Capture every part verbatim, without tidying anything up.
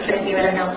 Rivera no.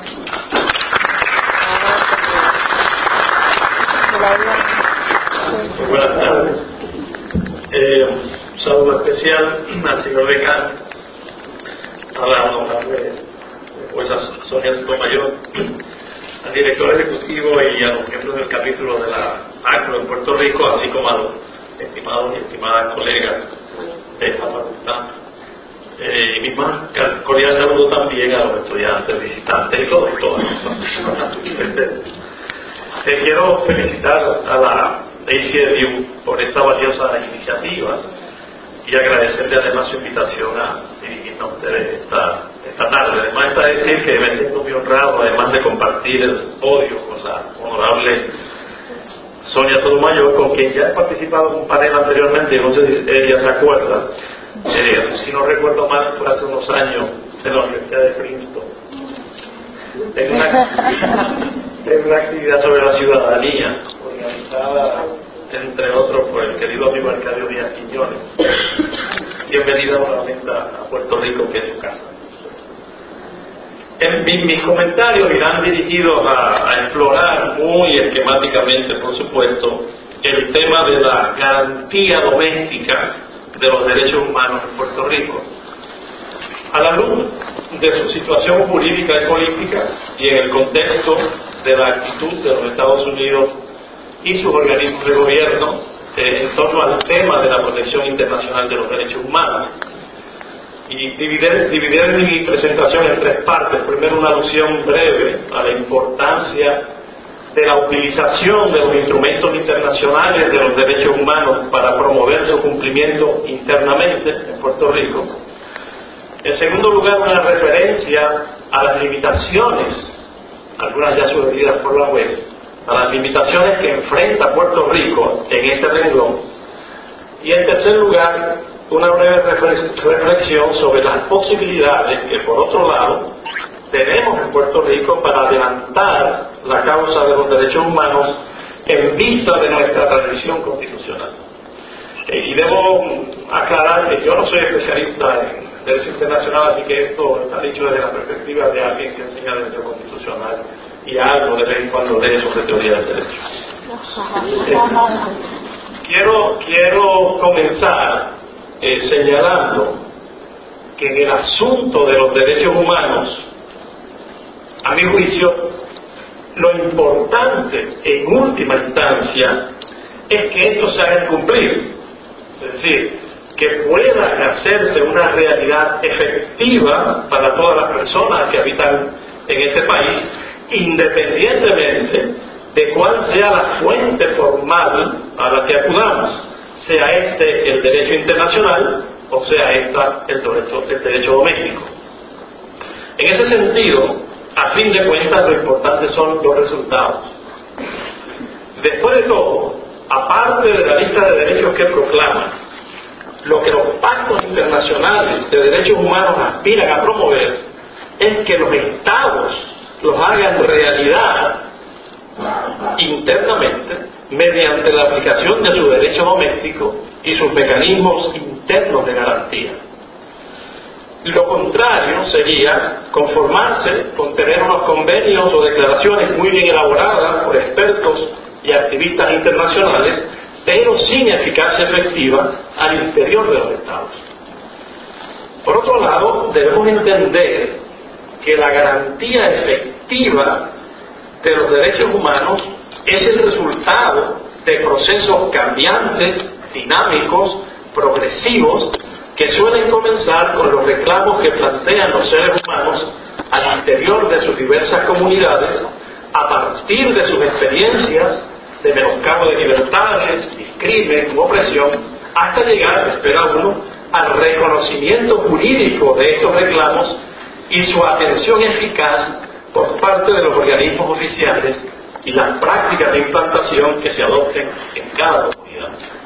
Buenas tardes. Eh, un saludo especial al señor decano, a la honorable jueza Sonia Sotomayor, al director ejecutivo y a los miembros del capítulo de la ACRO en Puerto Rico, así como a los estimados y estimadas colegas de esta facultad. Eh, y mi más cordial saludo también a los estudiantes, visitantes y todos, todas las personas. Eh, quiero felicitar a la A C E D U por esta valiosa iniciativa y agradecerle además su invitación a dirigirnos a ustedes esta, esta tarde. Además está decir que me siento muy honrado, además de compartir el podio con la honorable Sonia Sotomayor, con quien ya he participado en un panel anteriormente, no sé si ella se acuerda, eh, si no recuerdo mal fue hace unos años en la Universidad de Princeton, en una, en una actividad sobre la ciudadanía organizada entre otros por el querido amigo Arcadio Díaz Quiñones. Bienvenida nuevamente a Puerto Rico, que es su casa. En mi, mis comentarios irán dirigidos a, a explorar muy esquemáticamente, por supuesto, el tema de la garantía doméstica de los derechos humanos en Puerto Rico, a la luz de su situación jurídica y política y en el contexto de la actitud de los Estados Unidos y sus organismos de gobierno eh, en torno al tema de la protección internacional de los derechos humanos. Y dividir, dividir mi presentación en tres partes. Primero, una alusión breve a la importancia de la utilización de los instrumentos internacionales de los derechos humanos para promover su cumplimiento internamente en Puerto Rico. En segundo lugar, una referencia a las limitaciones, algunas ya sugeridas por la juez, a las limitaciones que enfrenta Puerto Rico en este renglón. Y en tercer lugar, una breve reflexión sobre las posibilidades que, por otro lado, tenemos en Puerto Rico para adelantar la causa de los derechos humanos en vista de nuestra tradición constitucional. Y debo aclarar que yo no soy especialista en derecho internacional, así que esto está dicho desde la perspectiva de alguien que enseña derecho constitucional y algo de vez en cuando lee sobre teoría del derecho. Eh, quiero, quiero comenzar eh, señalando que en el asunto de los derechos humanos, a mi juicio, lo importante en última instancia es que estos se hagan cumplir, es decir, que puedan hacerse una realidad efectiva para todas las personas que habitan en este país, independientemente de cuál sea la fuente formal a la que acudamos, sea este el derecho internacional o sea esta el derecho, el derecho doméstico. En ese sentido, a fin de cuentas, lo importante son los resultados. Después de todo, aparte de la lista de derechos que proclaman, lo que los pactos internacionales de derechos humanos aspiran a promover es que los estados los hagan realidad internamente mediante la aplicación de su derecho doméstico y sus mecanismos internos de garantía. Lo contrario sería conformarse con tener unos convenios o declaraciones muy bien elaboradas por expertos y activistas internacionales, pero sin eficacia efectiva al interior de los estados. Por otro lado, debemos entender que la garantía efectiva de los derechos humanos es el resultado de procesos cambiantes, dinámicos, progresivos, que suelen comenzar con los reclamos que plantean los seres humanos al interior de sus diversas comunidades, a partir de sus experiencias de menoscabo de libertades, discrimen u opresión, hasta llegar, espera uno, al reconocimiento jurídico de estos reclamos y su atención eficaz por parte de los organismos oficiales y las prácticas de implantación que se adopten en cada comunidad.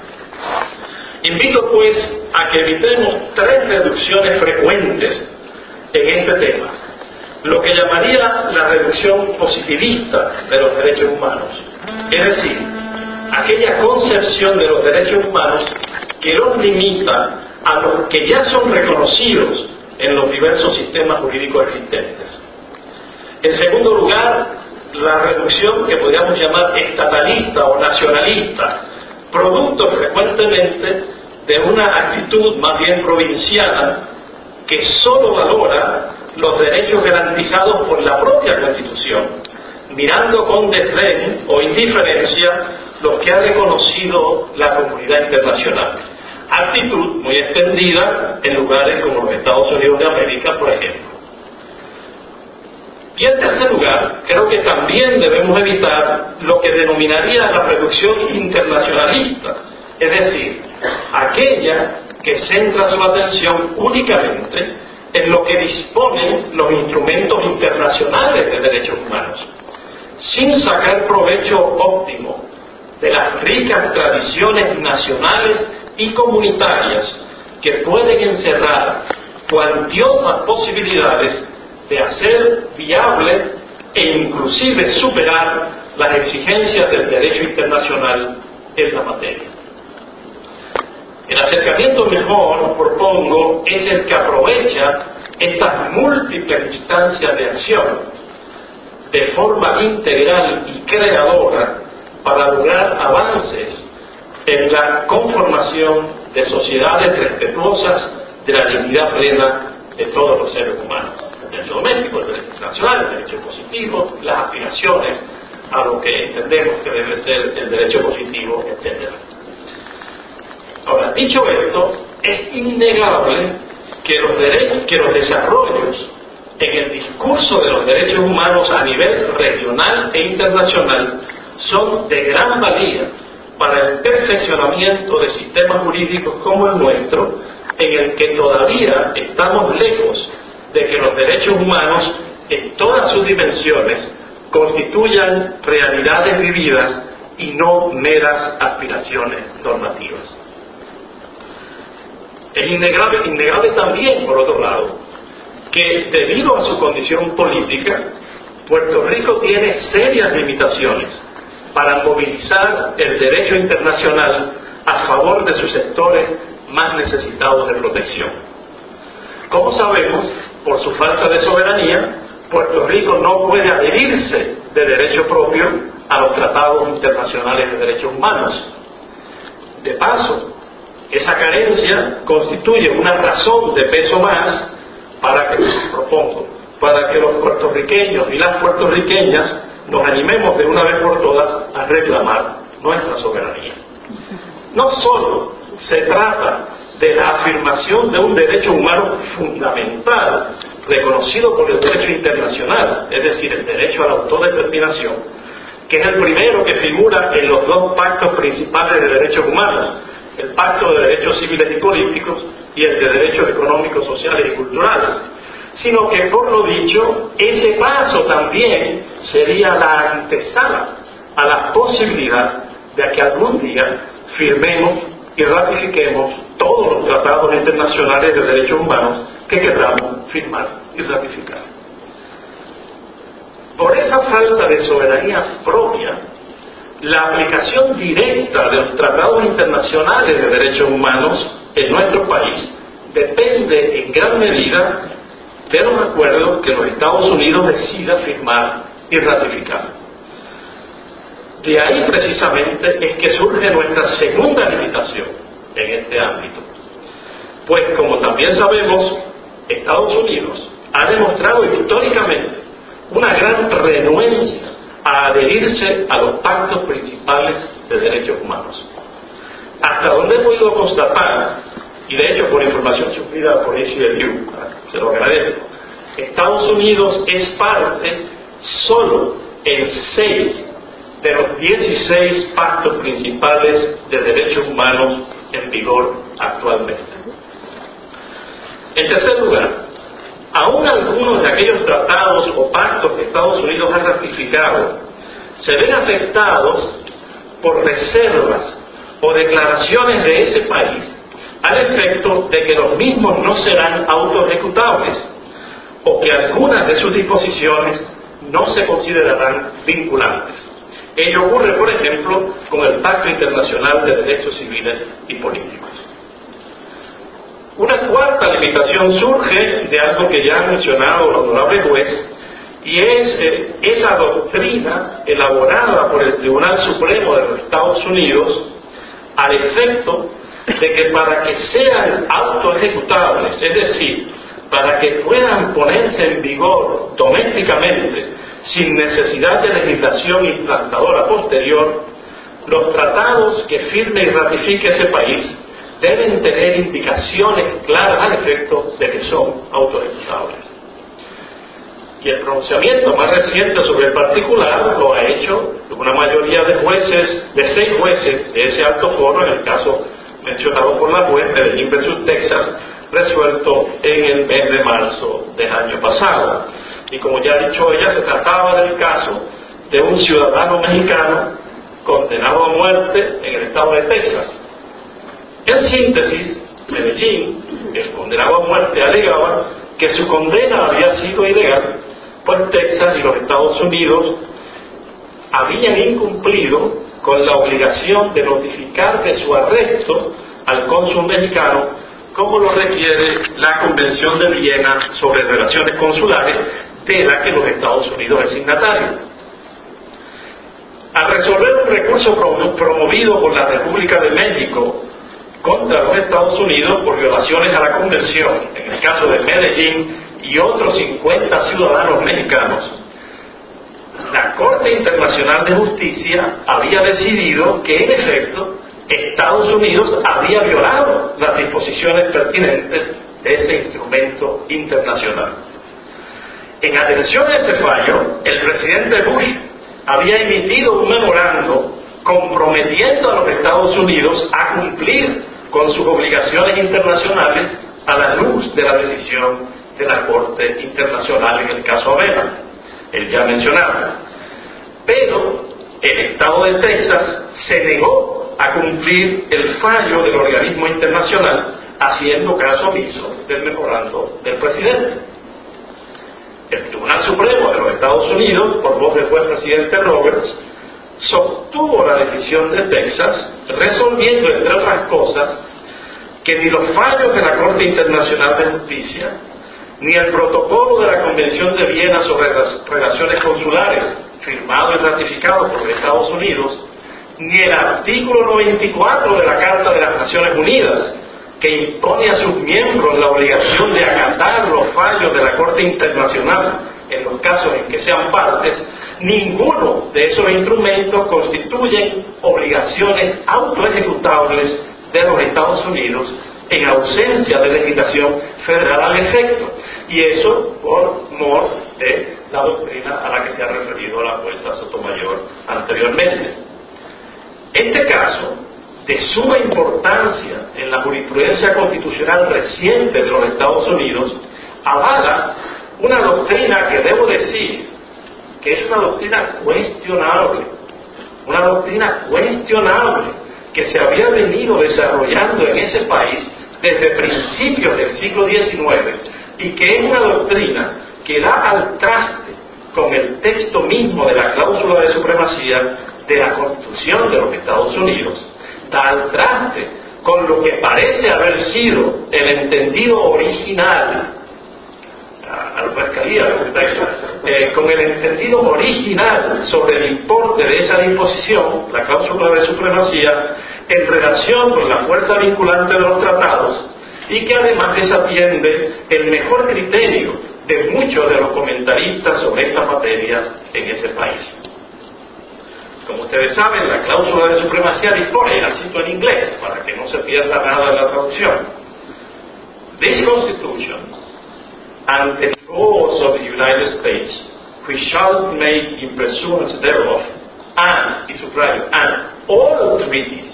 Invito pues a que evitemos tres reducciones frecuentes en este tema, lo que llamaría la reducción positivista de los derechos humanos, es decir, aquella concepción de los derechos humanos que los limita a los que ya son reconocidos en los diversos sistemas jurídicos existentes. En segundo lugar, la reducción que podríamos llamar estatalista o nacionalista, producto frecuentemente de una actitud más bien provinciana que solo valora los derechos garantizados por la propia Constitución, mirando con desdén o indiferencia los que ha reconocido la comunidad internacional. Actitud muy extendida en lugares como los Estados Unidos de América, por ejemplo. Y en tercer lugar, creo que también debemos evitar lo que denominaría la reducción internacionalista, es decir, aquella que centra su atención únicamente en lo que disponen los instrumentos internacionales de derechos humanos, sin sacar provecho óptimo de las ricas tradiciones nacionales y comunitarias que pueden encerrar cuantiosas posibilidades de hacer viable e inclusive superar las exigencias del derecho internacional en la materia. El acercamiento mejor, propongo, es el que aprovecha estas múltiples instancias de acción de forma integral y creadora para lograr avances en la conformación de sociedades respetuosas de la dignidad plena de todos los seres humanos. El derecho doméstico, el derecho internacional, el derecho positivo, las aspiraciones a lo que entendemos que debe ser el derecho positivo, etcétera. Ahora, dicho esto, es innegable que los, derechos, que los desarrollos en el discurso de los derechos humanos a nivel regional e internacional son de gran valía para el perfeccionamiento de sistemas jurídicos como el nuestro, en el que todavía estamos lejos de que los derechos humanos en todas sus dimensiones constituyan realidades vividas y no meras aspiraciones normativas. Es innegable, innegable también, por otro lado, que debido a su condición política, Puerto Rico tiene serias limitaciones para movilizar el derecho internacional a favor de sus sectores más necesitados de protección. Como sabemos, por su falta de soberanía, Puerto Rico no puede adherirse de derecho propio a los tratados internacionales de derechos humanos. De paso, esa carencia constituye una razón de peso más para que, propongo, para que los puertorriqueños y las puertorriqueñas nos animemos de una vez por todas a reclamar nuestra soberanía. No solo se trata de la afirmación de un derecho humano fundamental, reconocido por el derecho internacional, es decir, el derecho a la autodeterminación, que es el primero que figura en los dos pactos principales de derechos humanos, el Pacto de Derechos Civiles y Políticos y el de Derechos Económicos, Sociales y Culturales, sino que, por lo dicho, ese paso también sería la antesala a la posibilidad de que algún día firmemos y ratifiquemos todos los tratados internacionales de derechos humanos que queramos firmar y ratificar. Por esa falta de soberanía propia, la aplicación directa de los tratados internacionales de derechos humanos en nuestro país depende en gran medida de los acuerdos que los Estados Unidos decida firmar y ratificar. De ahí precisamente es que surge nuestra segunda limitación en este ámbito. Pues como también sabemos, Estados Unidos ha demostrado históricamente una gran renuencia a adherirse a los pactos principales de derechos humanos. Hasta donde he podido constatar, y de hecho por información sufrida por A C L U, se lo agradezco, Estados Unidos es parte solo en seis de los dieciséis pactos principales de derechos humanos en vigor actualmente. En tercer lugar, aún algunos de aquellos tratados o pactos que Estados Unidos ha ratificado se ven afectados por reservas o declaraciones de ese país al efecto de que los mismos no serán autoejecutables o que algunas de sus disposiciones no se considerarán vinculantes. Ello ocurre, por ejemplo, con el Pacto Internacional de Derechos Civiles y Políticos. Una cuarta limitación surge de algo que ya ha mencionado el honorable juez, y y es eh, esa doctrina elaborada por el Tribunal Supremo de los Estados Unidos al efecto de que para que sean autoejecutables, es decir, para que puedan ponerse en vigor domésticamente sin necesidad de legislación implantadora posterior, los tratados que firme y ratifique ese país deben tener indicaciones claras al efecto de que son autoejecutables. Y el pronunciamiento más reciente sobre el particular lo ha hecho una mayoría de jueces, de seis jueces de ese alto foro, en el caso mencionado por la juez Medellín versus Texas, resuelto en el mes de marzo del año pasado. Y como ya ha dicho ella, se trataba del caso de un ciudadano mexicano condenado a muerte en el estado de Texas. En síntesis, Medellín, el condenado a muerte, alegaba que su condena había sido ilegal, pues Texas y los Estados Unidos habían incumplido con la obligación de notificar de su arresto al cónsul mexicano, como lo requiere la Convención de Viena sobre Relaciones Consulares, de la que los Estados Unidos es signatario. Al resolver un recurso promovido por la República de México contra los Estados Unidos por violaciones a la Convención, en el caso de Medellín y otros cincuenta ciudadanos mexicanos, la Corte Internacional de Justicia había decidido que, en efecto, Estados Unidos había violado las disposiciones pertinentes de ese instrumento internacional. En atención a ese fallo, el presidente Bush había emitido un memorando comprometiendo a los Estados Unidos a cumplir con sus obligaciones internacionales a la luz de la decisión de la Corte Internacional en el caso Avena, el ya mencionado. Pero el Estado de Texas se negó a cumplir el fallo del organismo internacional, haciendo caso omiso del memorando del presidente. El Tribunal Supremo de los Estados Unidos, por voz del juez presidente Roberts, sostuvo la decisión de Texas, resolviendo, entre otras cosas, que ni los fallos de la Corte Internacional de Justicia, ni el protocolo de la Convención de Viena sobre las Relaciones Consulares, firmado y ratificado por los Estados Unidos, ni el artículo noventa y cuatro de la Carta de las Naciones Unidas, que impone a sus miembros la obligación de acatar los fallos de la Corte Internacional en los casos en que sean partes, ninguno de esos instrumentos constituyen obligaciones autoejecutables de los Estados Unidos en ausencia de legislación federal al efecto, y eso por mor de la doctrina a la que se ha referido la jueza Sotomayor anteriormente. Este caso, de suma importancia en la jurisprudencia constitucional reciente de los Estados Unidos, avala una doctrina que debo decir que es una doctrina cuestionable, una doctrina cuestionable que se había venido desarrollando en ese país desde principios del siglo diecinueve y que es una doctrina que da al traste con el texto mismo de la cláusula de supremacía de la Constitución de los Estados Unidos, da al traste con lo que parece haber sido el entendido original, a la fiscalía, eh, con el entendido original sobre el importe de esa disposición, la cláusula de supremacía, en relación con la fuerza vinculante de los tratados, y que además desatiende el mejor criterio de muchos de los comentaristas sobre esta materia en ese país. Como ustedes saben, la cláusula de supremacía dispone, y la cito en inglés para que no se pierda nada en la traducción: This Constitution and the laws of the United States, which shall be made in pursuance thereof, and, y subrayo, and all treaties,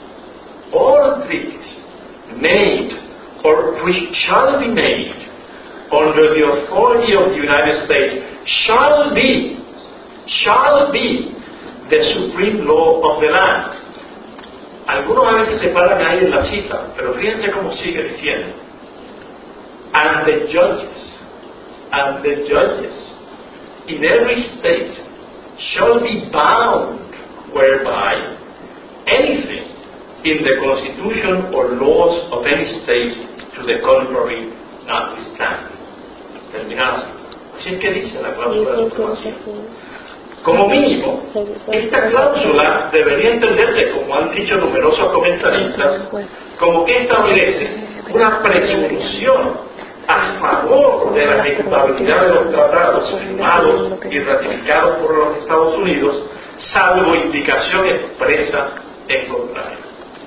all treaties made or which shall be made under the authority of the United States shall be, shall be the supreme law of the land. Algunos a veces se paran ahí en la cita, pero fíjense cómo sigue diciendo: and the judges, and the judges in every state shall be bound whereby anything in the Constitution or laws of any state to the contrary notwithstanding. Terminado. Así es que dice la cláusula de supremacía. Como mínimo, esta cláusula debería entenderse, como han dicho numerosos comentaristas, como que establece una presunción a favor de la ejecutabilidad de los tratados firmados y ratificados por los Estados Unidos, salvo indicación expresa en contrario.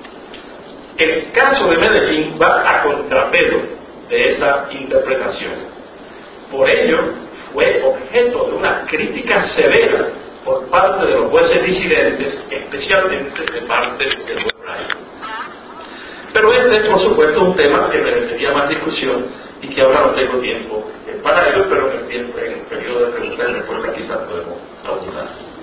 El caso de Medellín va a contrapelo de esa interpretación. Por ello, fue objeto de una crítica severa por parte de los jueces disidentes, especialmente de parte del juez Breyer. Pero este es, por supuesto, un tema que merecería más discusión y que ahora no tengo tiempo para ello, pero en el, tiempo, en el periodo de preguntas y respuestas quizás podemos abundar.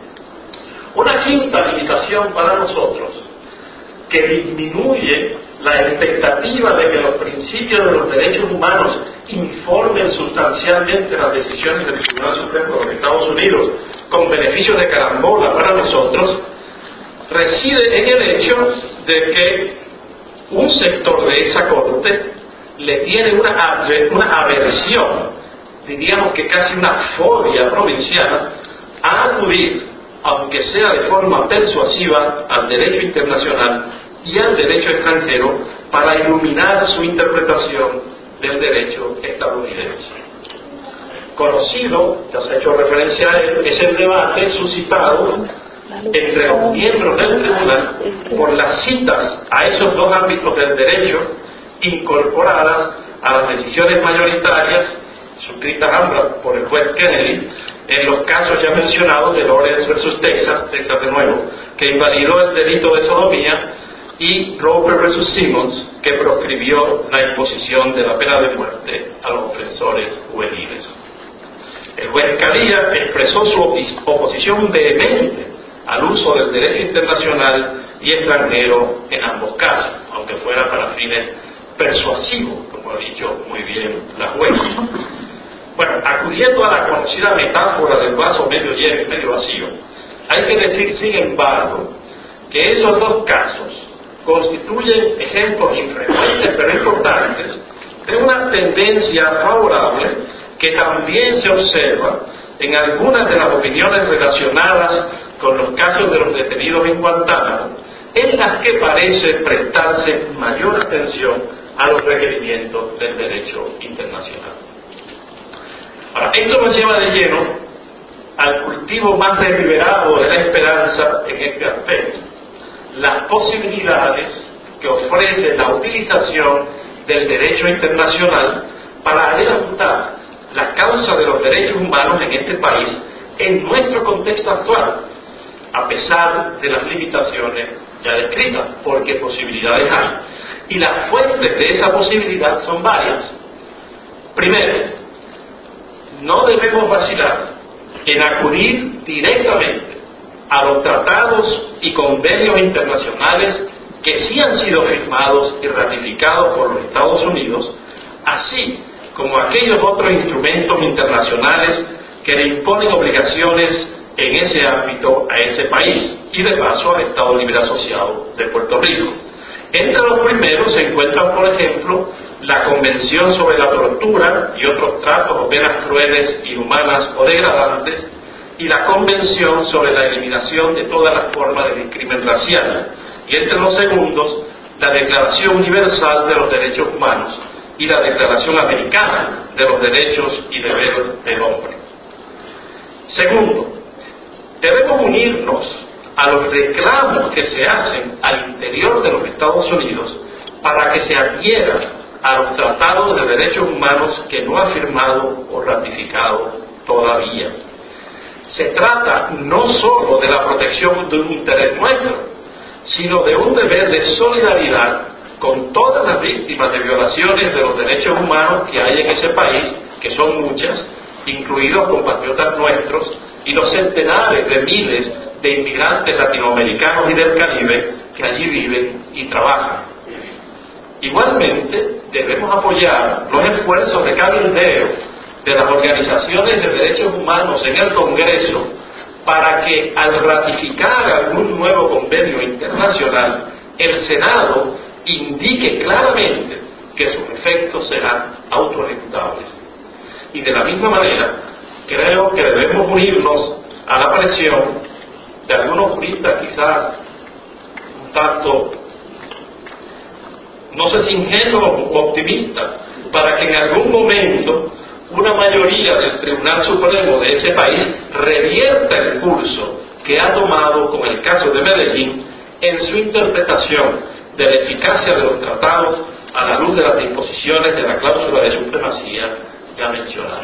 Una quinta limitación para nosotros, que disminuye la expectativa de que los principios de los derechos humanos informen sustancialmente las decisiones del Tribunal Supremo de los Estados Unidos con beneficio de carambola para nosotros, reside en el hecho de que un sector de esa corte le tiene una, una aversión, diríamos que casi una fobia provinciana, a acudir, aunque sea de forma persuasiva, al derecho internacional y al derecho extranjero para iluminar su interpretación del derecho estadounidense. Conocido, ya se ha hecho referencia a él, es el debate suscitado entre los miembros del tribunal por las citas a esos dos ámbitos del derecho incorporadas a las decisiones mayoritarias suscritas ambas por el juez Kennedy en los casos ya mencionados de Lawrence versus Texas, Texas de nuevo, que invalidó el delito de sodomía, y Roper versus Simmons, que proscribió la imposición de la pena de muerte a los ofensores juveniles. El juez Scalia expresó su oposición vehemente al uso del derecho internacional y extranjero en ambos casos, aunque fuera para fines persuasivos, como ha dicho muy bien la jueza. Bueno, acudiendo a la conocida metáfora del vaso medio lleno y medio vacío, hay que decir, sin embargo, que esos dos casos constituyen ejemplos infrecuentes pero importantes de una tendencia favorable que también se observa en algunas de las opiniones relacionadas con los casos de los detenidos en Guantánamo, en las que parece prestarse mayor atención a los requerimientos del derecho internacional. Ahora, esto nos lleva de lleno al cultivo más deliberado de la esperanza en este aspecto: las posibilidades que ofrece la utilización del derecho internacional para adelantar la causa de los derechos humanos en este país en nuestro contexto actual, a pesar de las limitaciones ya descritas, porque posibilidades hay. Y las fuentes de esa posibilidad son varias. Primero, no debemos vacilar en acudir directamente a los tratados y convenios internacionales que sí han sido firmados y ratificados por los Estados Unidos, así como aquellos otros instrumentos internacionales que le imponen obligaciones en ese ámbito a ese país y de paso al Estado Libre Asociado de Puerto Rico. Entre los primeros se encuentran, por ejemplo, la Convención sobre la Tortura y otros tratos o penas crueles, inhumanas o degradantes, y la Convención sobre la Eliminación de todas las formas de discrimen racial, y entre los segundos, la Declaración Universal de los Derechos Humanos y la Declaración Americana de los Derechos y Deberes del Hombre. Segundo, debemos unirnos a los reclamos que se hacen al interior de los Estados Unidos para que se adhiera a los tratados de derechos humanos que no ha firmado o ratificado todavía. Se trata no solo de la protección de un interés nuestro, sino de un deber de solidaridad con todas las víctimas de violaciones de los derechos humanos que hay en ese país, que son muchas, incluidos compatriotas nuestros y los centenares de miles de inmigrantes latinoamericanos y del Caribe que allí viven y trabajan. Igualmente, debemos apoyar los esfuerzos de cabildeo de las organizaciones de derechos humanos en el Congreso para que, al ratificar algún nuevo convenio internacional, el Senado indique claramente que sus efectos serán autoejecutables. Y de la misma manera, creo que debemos unirnos a la presión de algunos juristas quizás un tanto, no sé si ingenuos o optimistas, para que en algún momento una mayoría del Tribunal Supremo de ese país revierta el curso que ha tomado con el caso de Medellín en su interpretación de la eficacia de los tratados a la luz de las disposiciones de la cláusula de supremacía ya mencionada.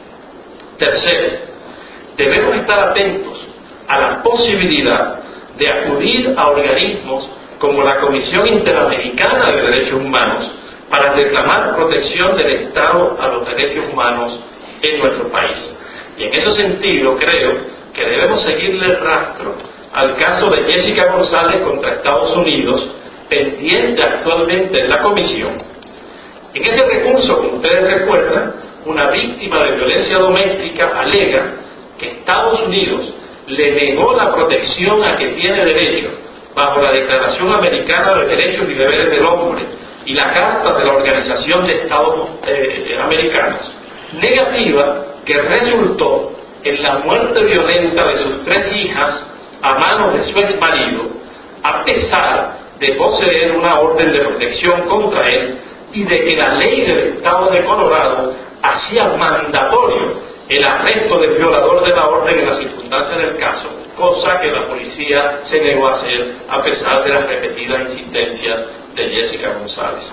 Tercero, debemos estar atentos a la posibilidad de acudir a organismos como la Comisión Interamericana de Derechos Humanos para reclamar protección del Estado a los derechos humanos en nuestro país. Y en ese sentido creo que debemos seguirle el rastro al caso de Jessica González contra Estados Unidos, pendiente actualmente en la Comisión. En ese recurso, como ustedes recuerdan, una víctima de violencia doméstica alega que Estados Unidos le negó la protección a que tiene derecho bajo la Declaración Americana de Derechos y Deberes del Hombre y la Carta de la Organización de Estados eh, Americanos, negativa que resultó en la muerte violenta de sus tres hijas a manos de su exmarido, a pesar de poseer una orden de protección contra él y de que la ley del Estado de Colorado hacía mandatorio el arresto del violador de la orden en las circunstancias del caso, cosa que la policía se negó a hacer a pesar de las repetidas insistencias de Jessica González.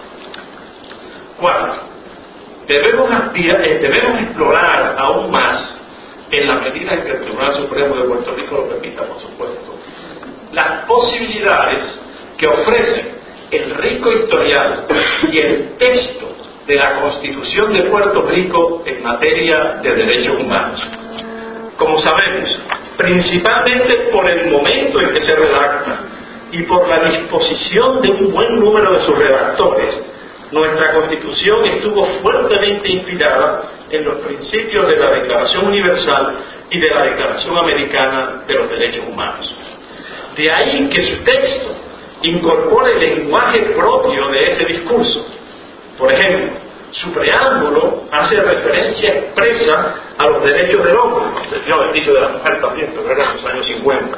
Cuarto, debemos, debemos explorar aún más, en la medida en que el Tribunal Supremo de Puerto Rico lo permita, por supuesto, las posibilidades que ofrecen el rico historial y el texto de la Constitución de Puerto Rico en materia de derechos humanos. Como sabemos, principalmente por el momento en que se redacta y por la disposición de un buen número de sus redactores, nuestra Constitución estuvo fuertemente inspirada en los principios de la Declaración Universal y de la Declaración Americana de los Derechos Humanos. De ahí que su texto incorpore el lenguaje propio de ese discurso. Por ejemplo, su preámbulo hace referencia expresa a los derechos del hombre, el beneficio de la mujer también, pero era en los años cincuenta.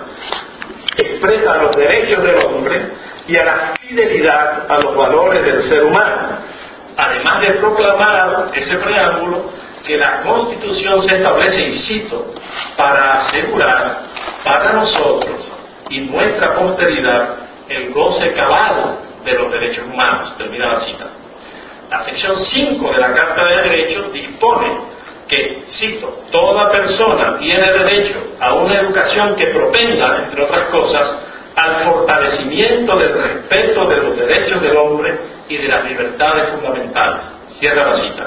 Expresa los derechos del hombre y a la fidelidad a los valores del ser humano, además de proclamar ese preámbulo que la Constitución se establece, y cito, para asegurar para nosotros y nuestra posteridad el goce cabal de los derechos humanos. Termina la cita. La sección cinco de la Carta de Derechos dispone que, cito, toda persona tiene derecho a una educación que propensa, entre otras cosas, al fortalecimiento del respeto de los derechos del hombre y de las libertades fundamentales. Cierra la cita.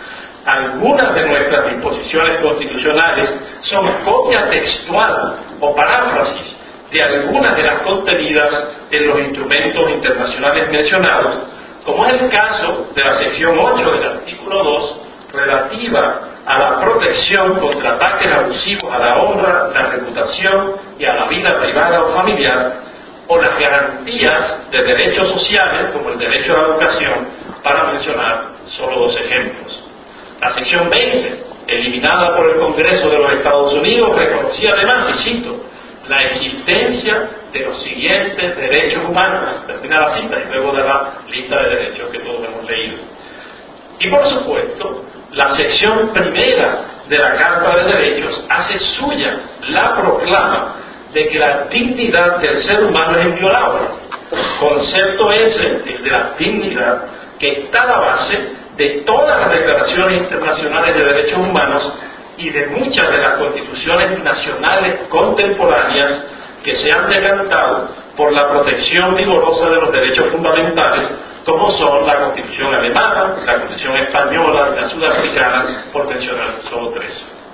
Algunas de nuestras disposiciones constitucionales son copia textual o paráfrasis de algunas de las contenidas en los instrumentos internacionales mencionados, como es el caso de la sección ocho del artículo dos, relativa a la protección contra ataques abusivos a la honra, la reputación y a la vida privada o familiar, o las garantías de derechos sociales, como el derecho a la educación, para mencionar solo dos ejemplos. La sección veinte, eliminada por el Congreso de los Estados Unidos, reconocía además, y cito, la existencia de los siguientes derechos humanos. Termina la cita y luego de la lista de derechos que todos hemos leído. Y por supuesto, la sección primera de la Carta de Derechos hace suya la proclama de que la dignidad del ser humano es inviolable. Concepto ese, el de la dignidad, que está a la base de todas las declaraciones internacionales de derechos humanos y de muchas de las constituciones nacionales contemporáneas que se han decantado por la protección vigorosa de los derechos fundamentales, como son la Constitución alemana, la Constitución española y la sudafricana, por mencionar solo tres.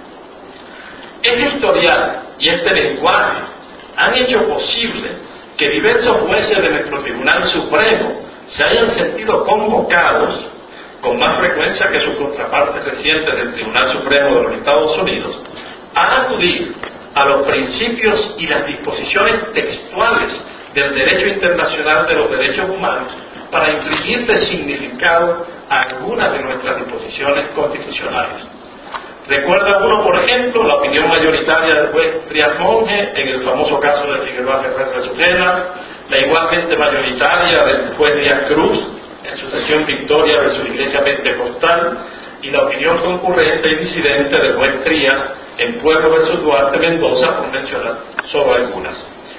Este historial y este lenguaje han hecho posible que diversos jueces de nuestro Tribunal Supremo se hayan sentido convocados, con más frecuencia que sus contrapartes recientes del Tribunal Supremo de los Estados Unidos, a acudir a los principios y las disposiciones textuales del derecho internacional de los derechos humanos para imprimir de significado a algunas de nuestras disposiciones constitucionales. Recuerda uno, por ejemplo, la opinión mayoritaria del juez Trías Monge en el famoso caso de Figueroa Ferrer Resucena, la igualmente mayoritaria del juez Díaz Cruz en su sesión Victoria de su Iglesia Pentecostal, y la opinión concurrente y disidente del juez Trías en Pueblo versus Duarte Mendoza, por mencionar solo algunas.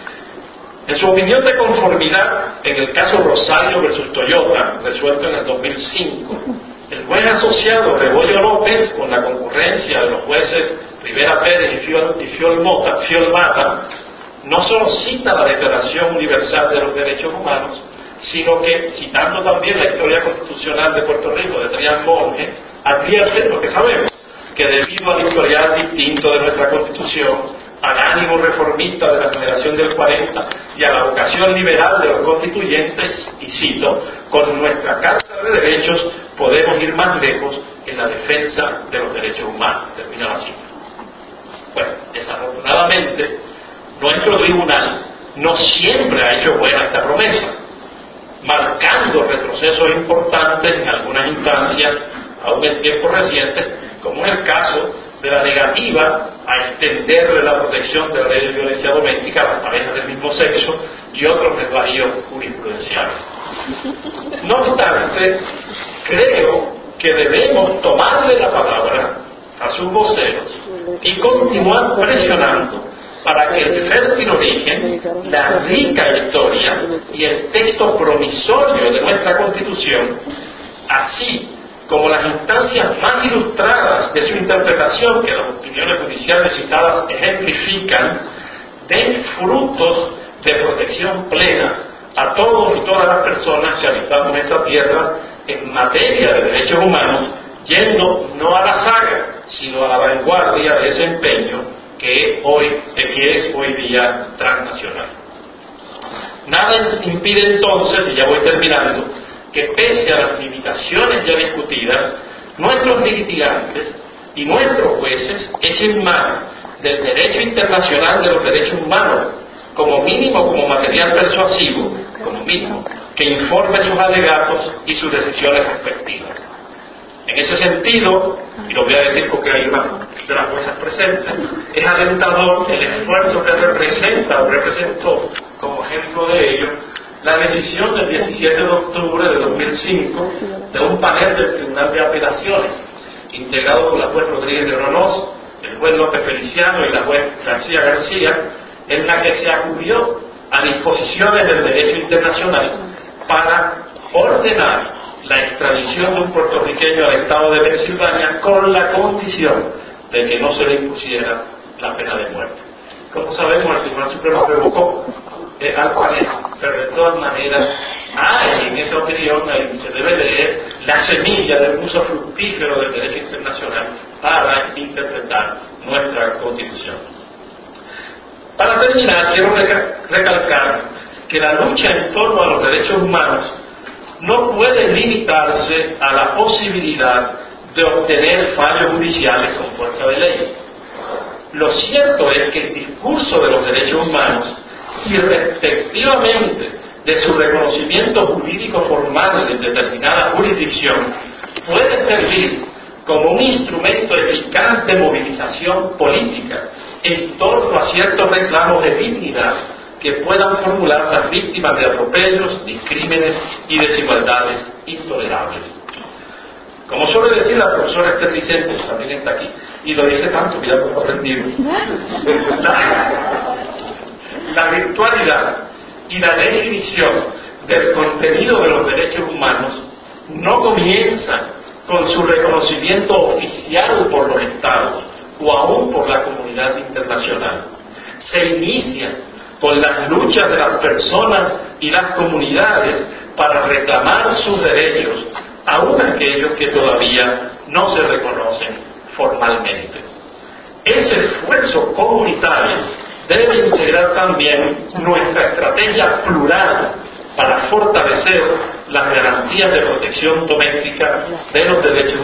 En su opinión de conformidad en el caso Rosario versus Toyota, resuelto en el dos mil cinco, el juez asociado Rebollo López, con la concurrencia de los jueces Rivera Pérez y Fiol, y Fiol, Mota, Fiol Mata, no solo cita la Declaración Universal de los Derechos Humanos, sino que, citando también la historia constitucional de Puerto Rico de Trías Monge, advierte lo que sabemos, que debido al historial distinto de nuestra Constitución, al ánimo reformista de la generación del cuarenta y a la vocación liberal de los constituyentes, y cito, con nuestra Carta de Derechos podemos ir más lejos en la defensa de los derechos humanos. Termina la cita. Bueno, desafortunadamente, nuestro tribunal no siempre ha hecho buena esta promesa, marcando retrocesos importantes en algunas instancias, aún en tiempos recientes, como es el caso de la negativa a extenderle la protección de la ley de violencia doméstica a las parejas del mismo sexo y otros desvaríos jurisprudenciales. No obstante, creo que debemos tomarle la palabra a sus voceros y continuar presionando para que el fértil origen, la rica historia y el texto promisorio de nuestra Constitución, así como las instancias más ilustradas de su interpretación, que las opiniones judiciales citadas ejemplifican, den frutos de protección plena a todos y todas las personas que habitamos esta tierra en materia de derechos humanos, yendo no a la saga, sino a la vanguardia de ese empeño que, hoy, que es hoy día transnacional. Nada impide entonces, y ya voy terminando, que pese a las limitaciones ya discutidas, nuestros litigantes y nuestros jueces echen mano del derecho internacional de los derechos humanos, como mínimo como material persuasivo, como mínimo, que informe sus alegatos y sus decisiones respectivas. En ese sentido, y lo voy a decir porque hay una de las juezas presentes, es alentador el esfuerzo que representa o representó, como ejemplo de ello, la decisión del diecisiete de octubre de dos mil cinco de un panel del Tribunal de Apelaciones, integrado por la juez Rodríguez de Oronoz, el juez López Feliciano y la juez García García, en la que se acudió a disposiciones del derecho internacional para ordenar la extradición de un puertorriqueño al estado de Pensilvania con la condición de que no se le impusiera la pena de muerte. Como sabemos, el Tribunal Supremo revocó eh, al panel, pero de todas maneras hay en esa opinión, ahí se debe leer la semilla del uso fructífero del derecho internacional para interpretar nuestra Constitución. Para terminar, quiero recalcar que la lucha en torno a los derechos humanos no puede limitarse a la posibilidad de obtener fallos judiciales con fuerza de ley. Lo cierto es que el discurso de los derechos humanos, y respectivamente de su reconocimiento jurídico formal en determinada jurisdicción, puede servir como un instrumento eficaz de movilización política en torno a ciertos reclamos de dignidad que puedan formular las víctimas de atropellos, discrímenes y desigualdades intolerables. Como suele decir la profesora Esther Vicente, que también está aquí, y lo dice tanto que ya lo he aprendido, la, la virtualidad y la definición del contenido de los derechos humanos no comienza con su reconocimiento oficial por los Estados o aún por la comunidad internacional. Se inicia con las luchas de las personas y las comunidades para reclamar sus derechos, aun aquellos que todavía no se reconocen formalmente. Ese esfuerzo comunitario debe integrar también nuestra estrategia plural para fortalecer las garantías de protección doméstica de los derechos